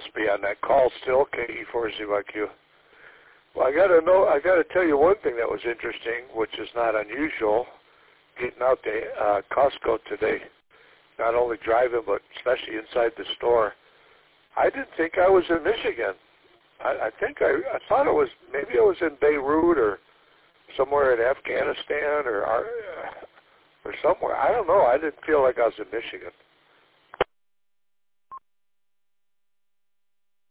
must be on that call still, KE4ZYQ. Well, I got to tell you one thing that was interesting, which is not unusual, getting out to Costco today, not only driving, but especially inside the store. I didn't think I was in Michigan. I thought it was, maybe I was in Beirut or somewhere in Afghanistan or somewhere. I don't know. I didn't feel like I was in Michigan.